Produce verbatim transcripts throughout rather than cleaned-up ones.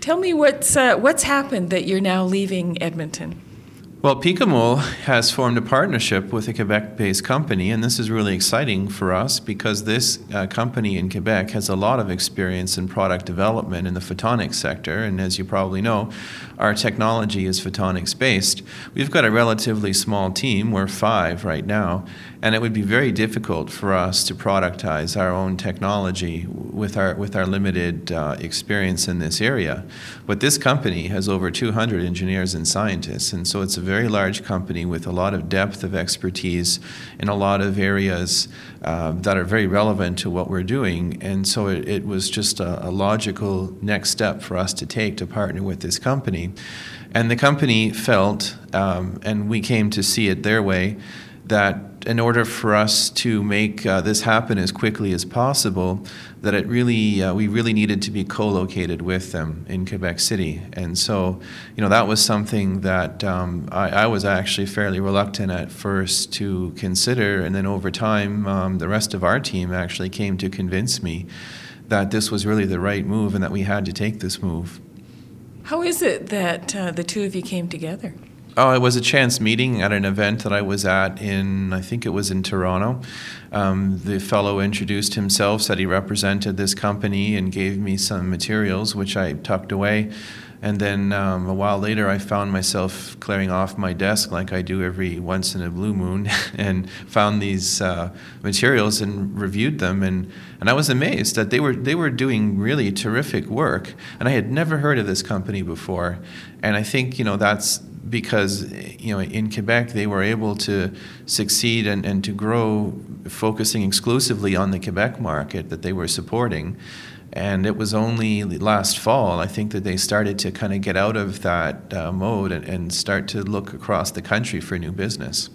Tell me what's uh, what's happened that you're now leaving Edmonton. Well, Picamole has formed a partnership with a Quebec-based company, and this is really exciting for us because this uh, company in Quebec has a lot of experience in product development in the photonics sector, and as you probably know, our technology is photonics-based. We've got a relatively small team, we're five right now, and it would be very difficult for us to productize our own technology with our with our limited uh, experience in this area. But this company has over two hundred engineers and scientists, and so it's a very large company with a lot of depth of expertise in a lot of areas uh, that are very relevant to what we're doing. And so it, it was just a, a logical next step for us to take to partner with this company. And the company felt, um, and we came to see it their way, that in order for us to make uh, this happen as quickly as possible, that it really uh, we really needed to be co-located with them in Quebec City. And so, you know, that was something that um, I, I was actually fairly reluctant at first to consider, and then over time, um, the rest of our team actually came to convince me that this was really the right move and that we had to take this move. How is it that uh, the two of you came together? Oh, it was a chance meeting at an event that I was at in, I think it was in Toronto. Um, the fellow introduced himself, said he represented this company, and gave me some materials, which I tucked away. And then um, a while later, I found myself clearing off my desk like I do every once in a blue moon, and found these uh, materials and reviewed them. And, and I was amazed that they were they were doing really terrific work. And I had never heard of this company before. And I think, you know, that's because, you know, in Quebec they were able to succeed and, and to grow focusing exclusively on the Quebec market that they were supporting. And it was only last fall, I think, that they started to kind of get out of that uh, mode and, and start to look across the country for new business.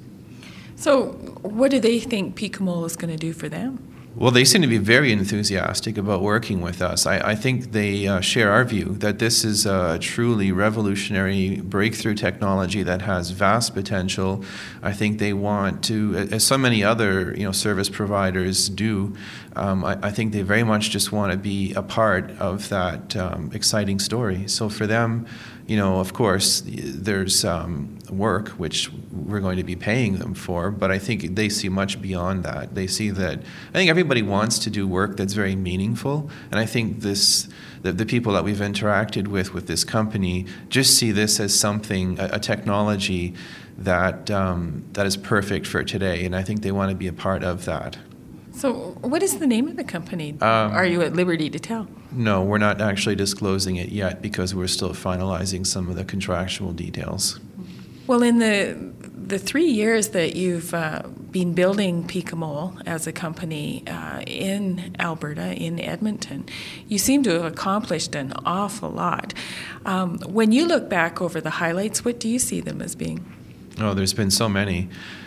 So what do they think Picamole is going to do for them? Well, they seem to be very enthusiastic about working with us. I, I think they uh, share our view that this is a truly revolutionary breakthrough technology that has vast potential. I think they want to, as so many other you know service providers do, um, I, I think they very much just want to be a part of that um, exciting story. So for them, you know, of course, there's um, work which we're going to be paying them for, but I think they see much beyond that. They see that I think everybody wants to do work that's very meaningful, and I think this the, the people that we've interacted with with this company just see this as something, a, a technology that um, that is perfect for today, and I think they want to be a part of that. So what is the name of the company? Um, Are you at liberty to tell? No, we're not actually disclosing it yet because we're still finalizing some of the contractual details. Well, in the the three years that you've uh, been building Picamole as a company uh, in Alberta, in Edmonton, you seem to have accomplished an awful lot. Um, when you look back over the highlights, what do you see them as being? Oh, there's been so many.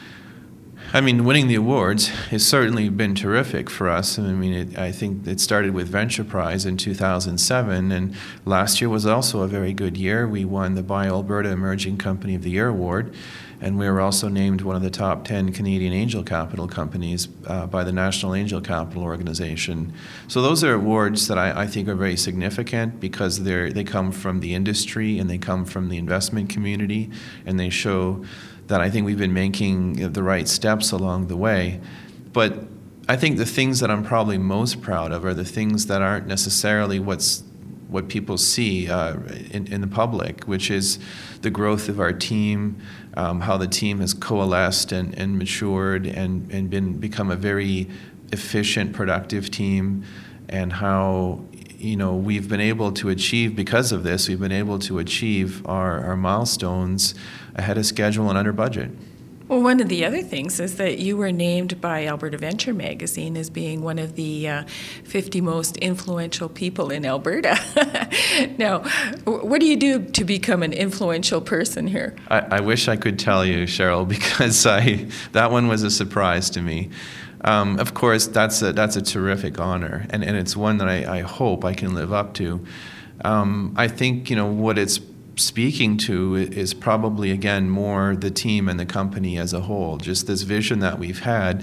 I mean, winning the awards has certainly been terrific for us. I mean, it, I think it started with Venture Prize in two thousand seven, and last year was also a very good year. We won the BioAlberta Emerging Company of the Year award, and we were also named one of the top ten Canadian angel capital companies uh, by the National Angel Capital Organization. So those are awards that I, I think are very significant because they're they come from the industry and they come from the investment community, and they show that I think we've been making the right steps along the way. But I think the things that I'm probably most proud of are the things that aren't necessarily what's what people see uh, in, in the public, which is the growth of our team, um, how the team has coalesced and, and matured and, and been become a very efficient, productive team, and how you know we've been able to achieve, because of this, we've been able to achieve our, our milestones ahead of schedule and under budget. Well, one of the other things is that you were named by Alberta Venture Magazine as being one of the uh, fifty most influential people in Alberta. Now, what do you do to become an influential person here? I, I wish I could tell you, Cheryl, because I that one was a surprise to me. Um, of course, that's a that's a terrific honor, and, and it's one that I, I hope I can live up to. Um, I think you know what it's speaking to is probably, again, more the team and the company as a whole. Just this vision that we've had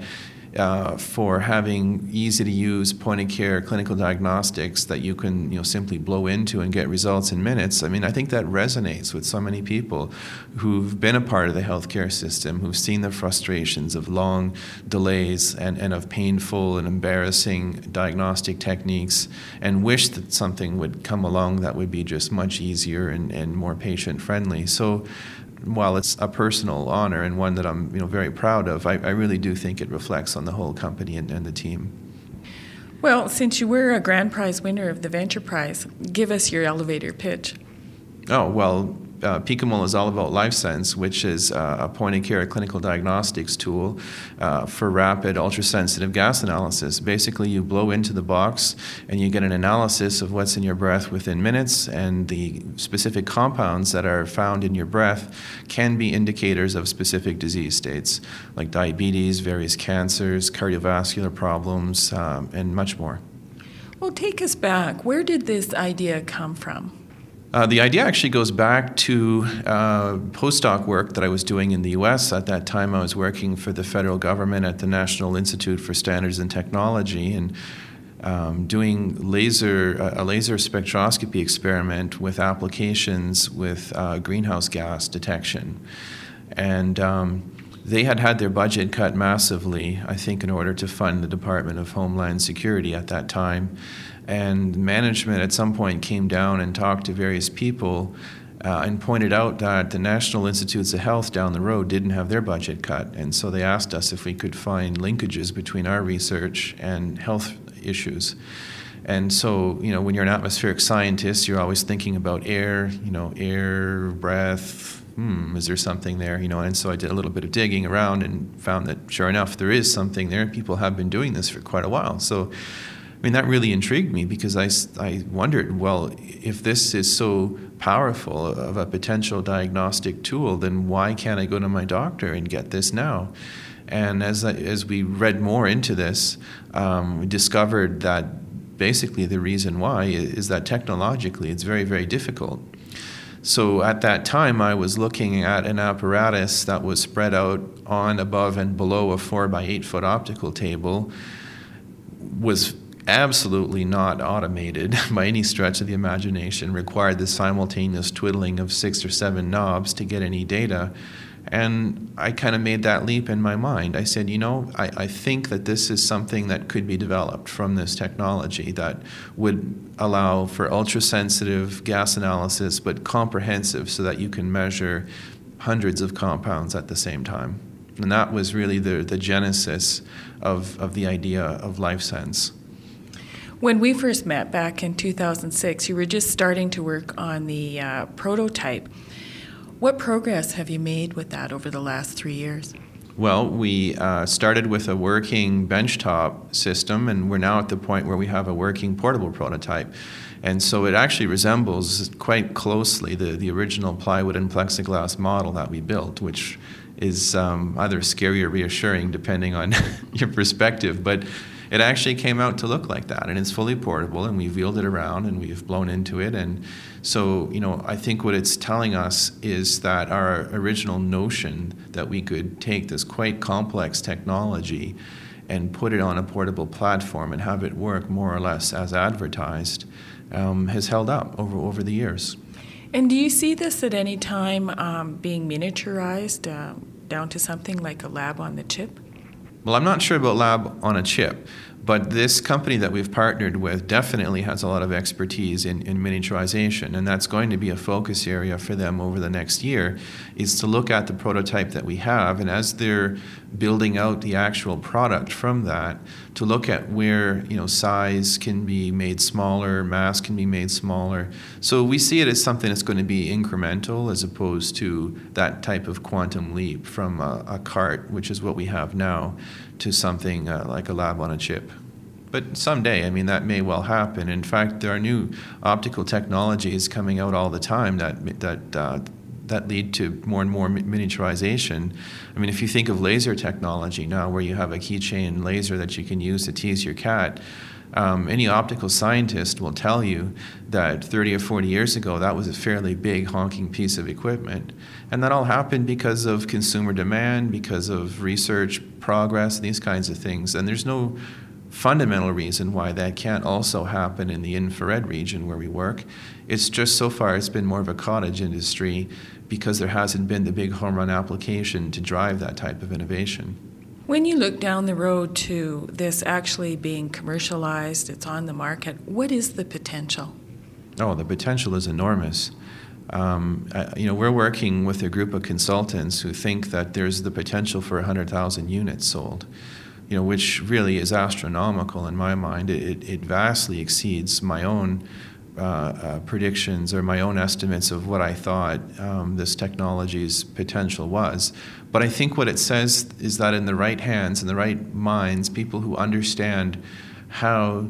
uh, for having easy-to-use point-of-care clinical diagnostics that you can, you know, simply blow into and get results in minutes. I mean, I think that resonates with so many people who've been a part of the healthcare system, who've seen the frustrations of long delays and, and of painful and embarrassing diagnostic techniques, and wish that something would come along that would be just much easier and, and more patient-friendly. So while it's a personal honor and one that I'm, you know, very proud of, I, I really do think it reflects on the whole company and, and the team. Well, since you were a grand prize winner of the Venture Prize, give us your elevator pitch. Oh, well, uh, PicoMole is all about LifeSense, which is uh, a point-of-care clinical diagnostics tool uh, for rapid ultrasensitive gas analysis. Basically, you blow into the box and you get an analysis of what's in your breath within minutes, and the specific compounds that are found in your breath can be indicators of specific disease states, like diabetes, various cancers, cardiovascular problems, um, and much more. Well, take us back. Where did this idea come from? Uh, the idea actually goes back to uh, postdoc work that I was doing in the U S. At that time, I was working for the federal government at the National Institute for Standards and Technology, and um, doing laser a laser spectroscopy experiment with applications with uh, greenhouse gas detection. And um, they had had their budget cut massively, I think, in order to fund the Department of Homeland Security at that time. And management at some point came down and talked to various people uh, and pointed out that the National Institutes of Health down the road didn't have their budget cut. And so they asked us if we could find linkages between our research and health issues. And so, you know, when you're an atmospheric scientist, you're always thinking about air, you know, air, breath, hmm, is there something there, you know? And so I did a little bit of digging around and found that, sure enough, there is something there. People have been doing this for quite a while. So, I mean, that really intrigued me, because I, I wondered, well, if this is so powerful of a potential diagnostic tool, then why can't I go to my doctor and get this now? And as I, as we read more into this, um, we discovered that basically the reason why is that technologically it's very, very difficult. So at that time, I was looking at an apparatus that was spread out on, above, and below a four by eight foot optical table, was absolutely not automated by any stretch of the imagination, required the simultaneous twiddling of six or seven knobs to get any data. And I kind of made that leap in my mind. I said, you know, I, I think that this is something that could be developed from this technology that would allow for ultrasensitive gas analysis, but comprehensive, so that you can measure hundreds of compounds at the same time. And that was really the, the genesis of, of the idea of LifeSense. When we first met back in two thousand six, you were just starting to work on the uh, prototype. What progress have you made with that over the last three years? Well, we uh, started with a working benchtop system, and we're now at the point where we have a working portable prototype. And so it actually resembles quite closely the, the original plywood and plexiglass model that we built, which is um, either scary or reassuring, depending on your perspective. But it actually came out to look like that, and it's fully portable, and we've wheeled it around and we've blown into it. And so, you know, I think what it's telling us is that our original notion that we could take this quite complex technology and put it on a portable platform and have it work more or less as advertised um, has held up over, over the years. And do you see this at any time um, being miniaturized uh, down to something like a lab on the chip? Well, I'm not sure about lab on a chip, but this company that we've partnered with definitely has a lot of expertise in, in miniaturization, and that's going to be a focus area for them over the next year, is to look at the prototype that we have, and as they're building out the actual product from that, to look at where, you know, size can be made smaller, mass can be made smaller. So we see it as something that's going to be incremental as opposed to that type of quantum leap from a, a cart, which is what we have now, to something uh, like a lab on a chip. But someday, I mean, that may well happen. In fact, there are new optical technologies coming out all the time that that uh, that lead to more and more miniaturization. I mean, if you think of laser technology now, where you have a keychain laser that you can use to tease your cat, Um, any optical scientist will tell you that thirty or forty years ago, that was a fairly big honking piece of equipment. And that all happened because of consumer demand, because of research progress, these kinds of things. And there's no fundamental reason why that can't also happen in the infrared region where we work. It's just so far it's been more of a cottage industry because there hasn't been the big home run application to drive that type of innovation. When you look down the road to this actually being commercialized, it's on the market, what is the potential? Oh, the potential is enormous. Um, uh, you know, we're working with a group of consultants who think that there's the potential for one hundred thousand units sold, you know, which really is astronomical in my mind. It, it vastly exceeds my own uh, uh, predictions or my own estimates of what I thought um, this technology's potential was. But I think what it says is that in the right hands, in the right minds, people who understand how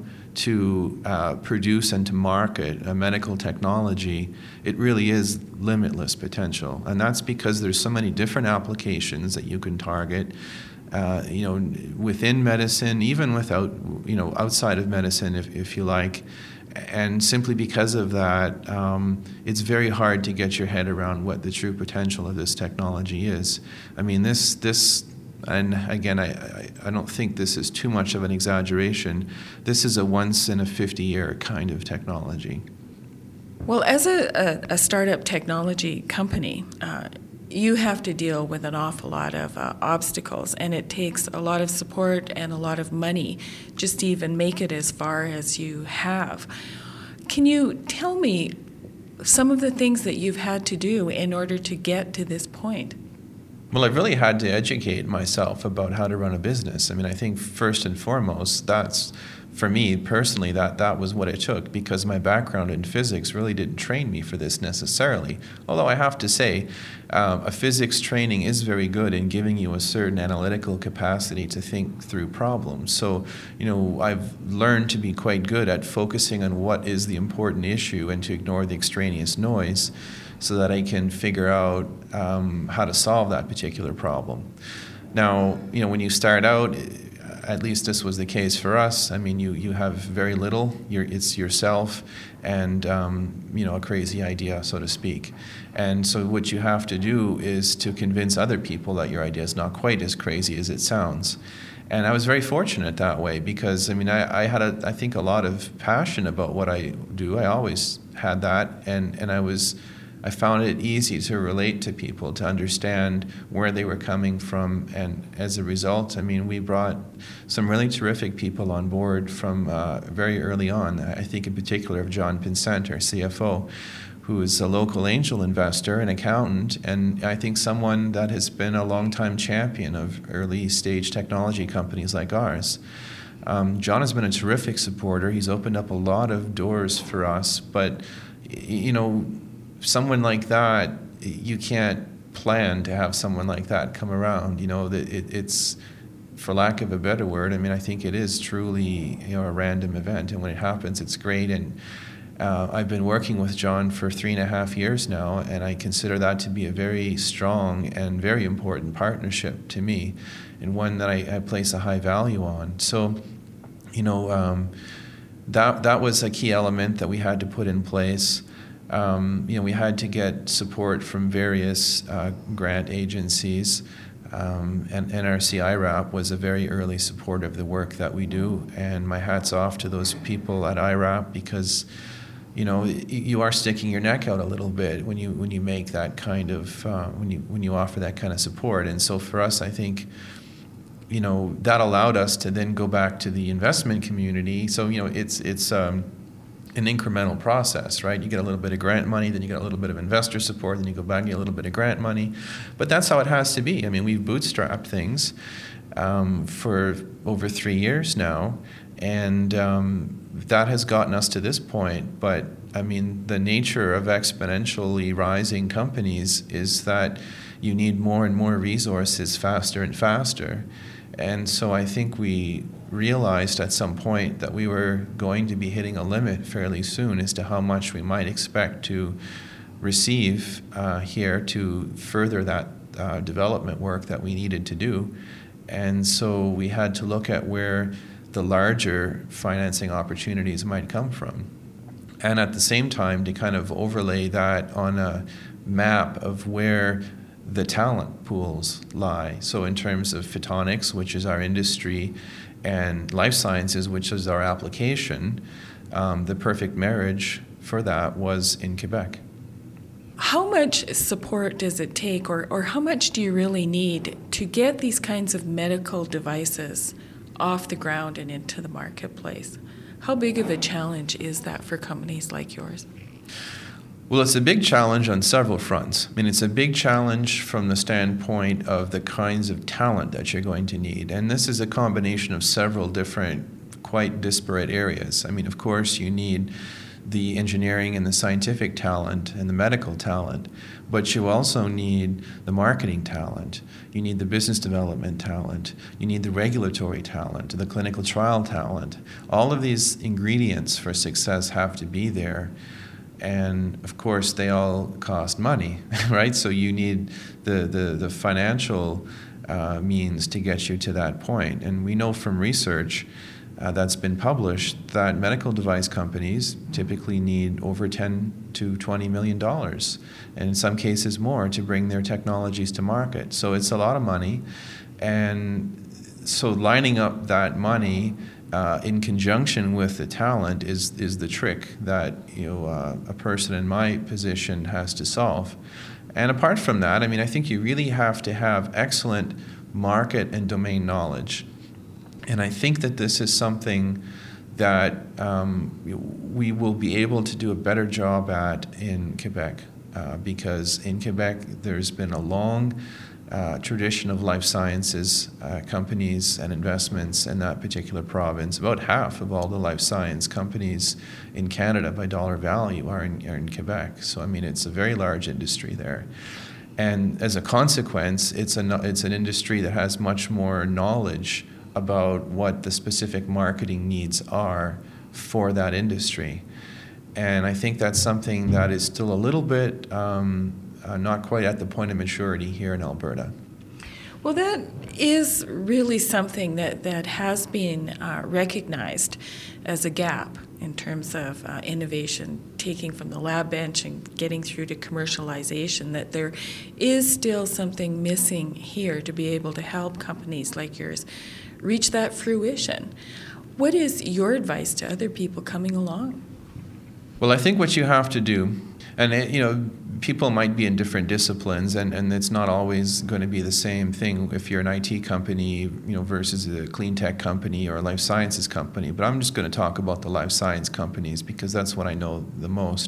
to uh, produce and to market a medical technology, it really is limitless potential. And that's because there's so many different applications that you can target, uh, you know, within medicine, even without, you know, outside of medicine, if, if you like. And simply because of that, um, it's very hard to get your head around what the true potential of this technology is. I mean, this this. And again, I, I, I don't think this is too much of an exaggeration. This is a once in a fifty year kind of technology. Well, as a, a, a startup technology company, uh, you have to deal with an awful lot of uh, obstacles, and it takes a lot of support and a lot of money just to even make it as far as you have. Can you tell me some of the things that you've had to do in order to get to this point? Well, I've really had to educate myself about how to run a business. I mean, I think first and foremost, that's, for me personally, that, that was what it took, because my background in physics really didn't train me for this necessarily. Although I have to say, um, a physics training is very good in giving you a certain analytical capacity to think through problems. So, you know, I've learned to be quite good at focusing on what is the important issue and to ignore the extraneous noise, so that I can figure out um, how to solve that particular problem. Now, you know, when you start out, at least this was the case for us. I mean, you, you have very little. You're, it's yourself and, um, you know, a crazy idea, so to speak. And so what you have to do is to convince other people that your idea is not quite as crazy as it sounds. And I was very fortunate that way because, I mean, I, I had, a, I think, a lot of passion about what I do. I always had that, and, and I was... I found it easy to relate to people, to understand where they were coming from, and as a result, I mean, we brought some really terrific people on board from uh, very early on. I think in particular of John Pinsent, our C F O, who is a local angel investor, an accountant, and I think someone that has been a longtime champion of early stage technology companies like ours. Um, John has been a terrific supporter. He's opened up a lot of doors for us, but, you know, someone like that, you can't plan to have someone like that come around. You know, that it, it's, for lack of a better word, I mean, I think it is truly, you know, a random event, and when it happens, it's great. And uh, I've been working with John for three and a half years now, and I consider that to be a very strong and very important partnership to me, and one that I, I place a high value on. So, you know, um, that that was a key element that we had to put in place. Um, you know, we had to get support from various uh, grant agencies, um, and N R C I RAP was a very early support of the work that we do, and my hat's off to those people at I RAP because, you know, you are sticking your neck out a little bit when you when you make that kind of uh, when you when you offer that kind of support. And so for us, I think, you know, that allowed us to then go back to the investment community. So, you know, it's it's um, an incremental process, right? You get a little bit of grant money, then you get a little bit of investor support, then you go back and get a little bit of grant money. But that's how it has to be. I mean, we've bootstrapped things um, for over three years now, and um, that has gotten us to this point. But, I mean, the nature of exponentially rising companies is that you need more and more resources faster and faster. And so I think we realized at some point that we were going to be hitting a limit fairly soon as to how much we might expect to receive uh, here to further that uh, development work that we needed to do. And so we had to look at where the larger financing opportunities might come from. And at the same time, to kind of overlay that on a map of where the talent pools lie. So in terms of photonics, which is our industry, and life sciences, which is our application, um, the perfect marriage for that was in Quebec. How much support does it take, or, or how much do you really need to get these kinds of medical devices off the ground and into the marketplace? How big of a challenge is that for companies like yours? Well, it's a big challenge on several fronts. I mean, it's a big challenge from the standpoint of the kinds of talent that you're going to need. And this is a combination of several different, quite disparate areas. I mean, of course, you need the engineering and the scientific talent and the medical talent, but you also need the marketing talent. You need the business development talent. You need the regulatory talent, the clinical trial talent. All of these ingredients for success have to be there. And of course, they all cost money, right? So you need the, the, the financial uh, means to get you to that point. And we know from research uh, that's been published that medical device companies typically need over ten to twenty million dollars, and in some cases more, to bring their technologies to market. So it's a lot of money. And so lining up that money Uh, in conjunction with the talent is is the trick that you know uh, a person in my position has to solve. And apart from that, I mean, I think you really have to have excellent market and domain knowledge. And I think that this is something that um, we will be able to do a better job at in Quebec, uh, because in Quebec there's been a long Uh, tradition of life sciences uh, companies and investments in that particular province. About half of all the life science companies in Canada by dollar value are in, are in Quebec. So I mean, it's a very large industry there. And as a consequence, it's, a, it's an industry that has much more knowledge about what the specific marketing needs are for that industry. And I think that's something that is still a little bit um, Uh, not quite at the point of maturity here in Alberta. Well, that is really something that, that has been uh, recognized as a gap in terms of uh, innovation, taking from the lab bench and getting through to commercialization, that there is still something missing here to be able to help companies like yours reach that fruition. What is your advice to other people coming along? Well, I think what you have to do, and it, you know, people might be in different disciplines, and, and it's not always going to be the same thing if you're an I T company, you know, versus a clean tech company or a life sciences company. But I'm just going to talk about the life science companies because that's what I know the most.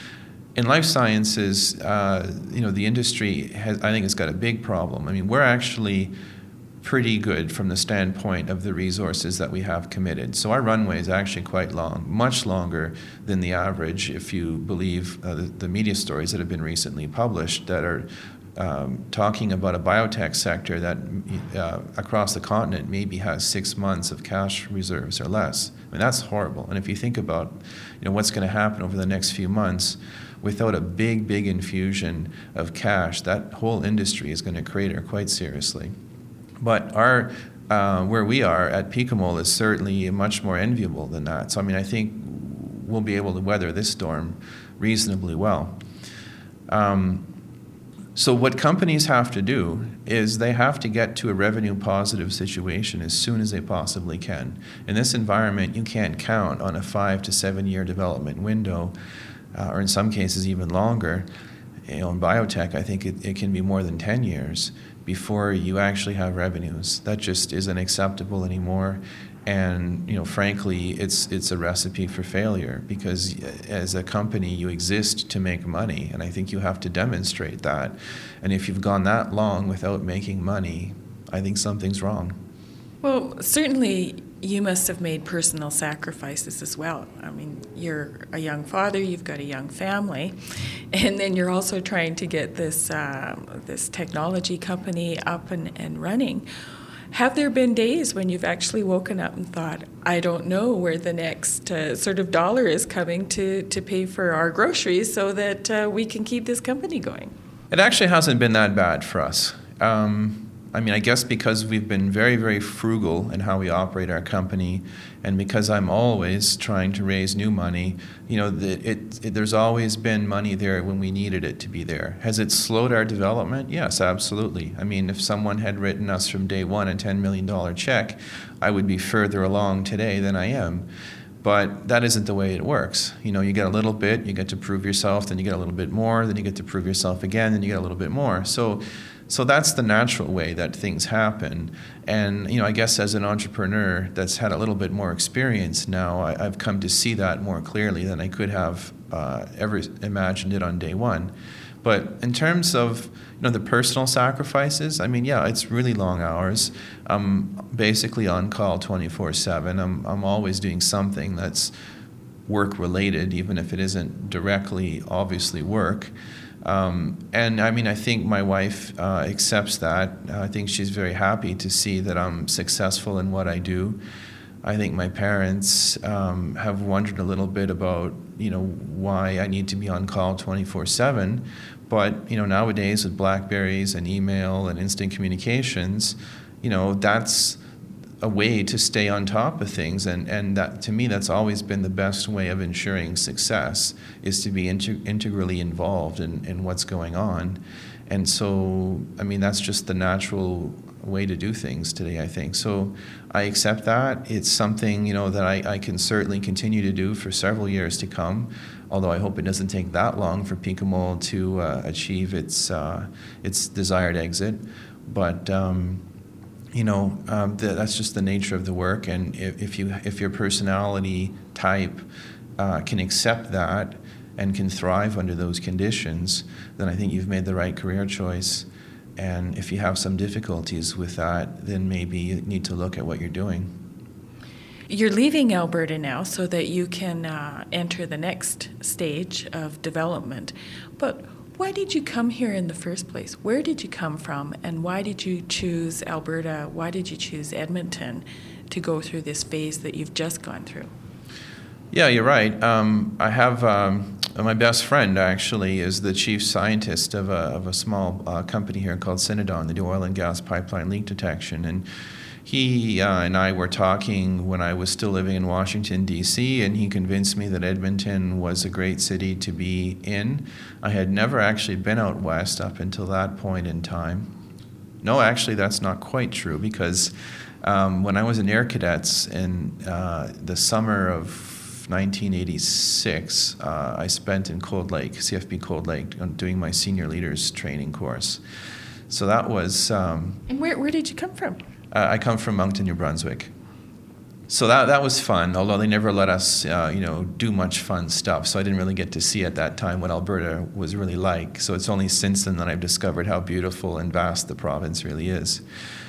In life sciences, uh, you know, the industry has, I think, it's got a big problem. I mean, we're actually pretty good from the standpoint of the resources that we have committed. So our runway is actually quite long, much longer than the average, if you believe uh, the, the media stories that have been recently published that are um, talking about a biotech sector that uh, across the continent maybe has six months of cash reserves or less. I mean, that's horrible. And if you think about, you know, what's going to happen over the next few months, without a big, big infusion of cash, that whole industry is going to crater quite seriously. But our uh, where we are at Picamol is certainly much more enviable than that. So I mean, I think we'll be able to weather this storm reasonably well. Um, so what companies have to do is they have to get to a revenue positive situation as soon as they possibly can. In this environment, you can't count on a five to seven year development window, uh, or in some cases even longer. You know, in biotech, I think it, it can be more than ten years before you actually have revenues. That just isn't acceptable anymore. And, you know, frankly, it's it's a recipe for failure because as a company, you exist to make money. And I think you have to demonstrate that. And if you've gone that long without making money, I think something's wrong. Well, certainly you must have made personal sacrifices as well. I mean, you're a young father, you've got a young family, and then you're also trying to get this uh, this technology company up and, and running. Have there been days when you've actually woken up and thought, I don't know where the next uh, sort of dollar is coming to, to pay for our groceries so that uh, we can keep this company going? It actually hasn't been that bad for us. Um, I mean, I guess because we've been very, very frugal in how we operate our company, and because I'm always trying to raise new money, you know, the, it, it, there's always been money there when we needed it to be there. Has it slowed our development? Yes, absolutely. I mean, if someone had written us from day one a ten million dollars check, I would be further along today than I am. But that isn't the way it works. You know, you get a little bit, you get to prove yourself, then you get a little bit more, then you get to prove yourself again, then you get a little bit more. So, so that's the natural way that things happen. And, you know, I guess as an entrepreneur that's had a little bit more experience now, I, I've come to see that more clearly than I could have uh, ever imagined it on day one. But in terms of, you know, the personal sacrifices, I mean, yeah, it's really long hours. I'm basically on call twenty-four seven. I'm I'm always doing something that's work related, even if it isn't directly, obviously, work. Um, and I mean, I think my wife uh, accepts that. I think she's very happy to see that I'm successful in what I do. I think my parents um, have wondered a little bit about, you know, why I need to be on call twenty-four seven. But, you know, nowadays with BlackBerries and email and instant communications, you know, that's a way to stay on top of things. And, and that, to me, that's always been the best way of ensuring success, is to be integ- integrally involved in, in what's going on. And so, I mean, that's just the natural way to do things today, I think. So I accept that. It's something, you know, that I, I can certainly continue to do for several years to come, although I hope it doesn't take that long for Picamole to uh, achieve its uh, its desired exit. But, um, you know, um, the, that's just the nature of the work. And if, if you if your personality type uh, can accept that and can thrive under those conditions, then I think you've made the right career choice. And if you have some difficulties with that, then maybe you need to look at what you're doing. You're leaving Alberta now so that you can uh, enter the next stage of development. But why did you come here in the first place? Where did you come from, and why did you choose Alberta? Why did you choose Edmonton to go through this phase that you've just gone through? Yeah, you're right. Um, I have um, my best friend actually is the chief scientist of a of a small uh, company here called Cinedon. They do oil and gas pipeline leak detection, and he uh, and I were talking when I was still living in Washington, D C, and he convinced me that Edmonton was a great city to be in. I had never actually been out west up until that point in time. No, actually, that's not quite true, because um, when I was in Air Cadets in uh, the summer of nineteen eighty-six, uh, I spent in Cold Lake, C F B Cold Lake, doing my senior leaders training course. So that was... Um, and where, where did you come from? Uh, I come from Moncton, New Brunswick. So that that was fun, although they never let us, uh, you know, do much fun stuff. So I didn't really get to see at that time what Alberta was really like. So it's only since then that I've discovered how beautiful and vast the province really is.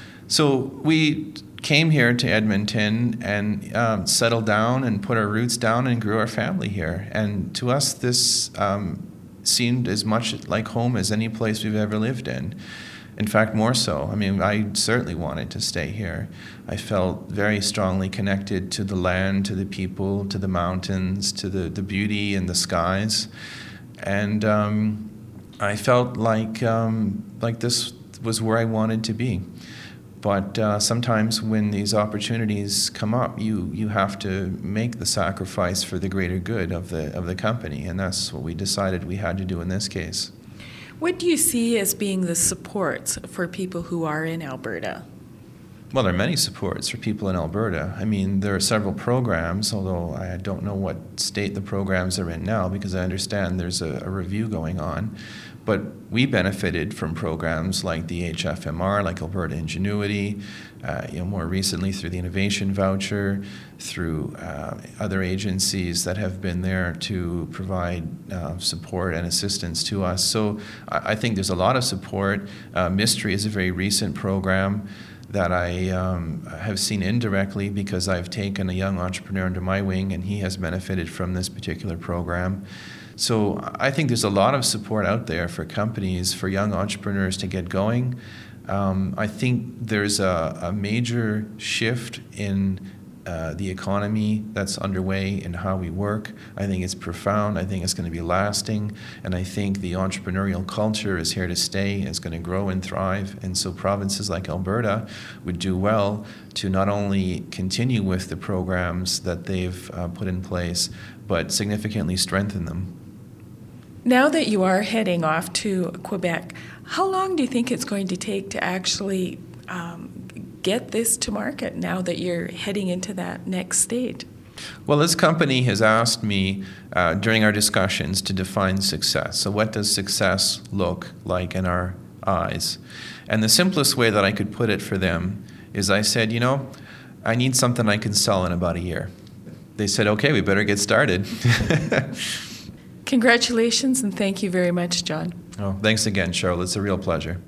So we came here to Edmonton and um, settled down and put our roots down and grew our family here. And to us, this um, seemed as much like home as any place we've ever lived in. In fact, more so. I mean, I certainly wanted to stay here. I felt very strongly connected to the land, to the people, to the mountains, to the, the beauty and the skies. And um, I felt like um, like this was where I wanted to be. But uh, sometimes when these opportunities come up, you you have to make the sacrifice for the greater good of the of the company, and that's what we decided we had to do in this case. What do you see as being the supports for people who are in Alberta? Well, there are many supports for people in Alberta. I mean, there are several programs, although I don't know what state the programs are in now, because I understand there's a, a review going on. But we benefited from programs like the H F M R, like Alberta Ingenuity, uh, you know, more recently through the Innovation Voucher, through uh, other agencies that have been there to provide uh, support and assistance to us. So I, I think there's a lot of support. Uh, Mystery is a very recent program that I um, have seen indirectly because I've taken a young entrepreneur under my wing, and he has benefited from this particular program. So I think there's a lot of support out there for companies, for young entrepreneurs to get going. Um, I think there's a, a major shift in uh, the economy that's underway and how we work. I think it's profound. I think it's going to be lasting. And I think the entrepreneurial culture is here to stay. It's going to grow and thrive. And so provinces like Alberta would do well to not only continue with the programs that they've uh, put in place, but significantly strengthen them. Now that you are heading off to Quebec, how long do you think it's going to take to actually um, get this to market now that you're heading into that next stage? Well, this company has asked me uh, during our discussions to define success. So what does success look like in our eyes? And the simplest way that I could put it for them is I said, you know, I need something I can sell in about a year. They said, okay, we better get started. Congratulations and thank you very much, John. Oh, thanks again, Cheryl. It's a real pleasure.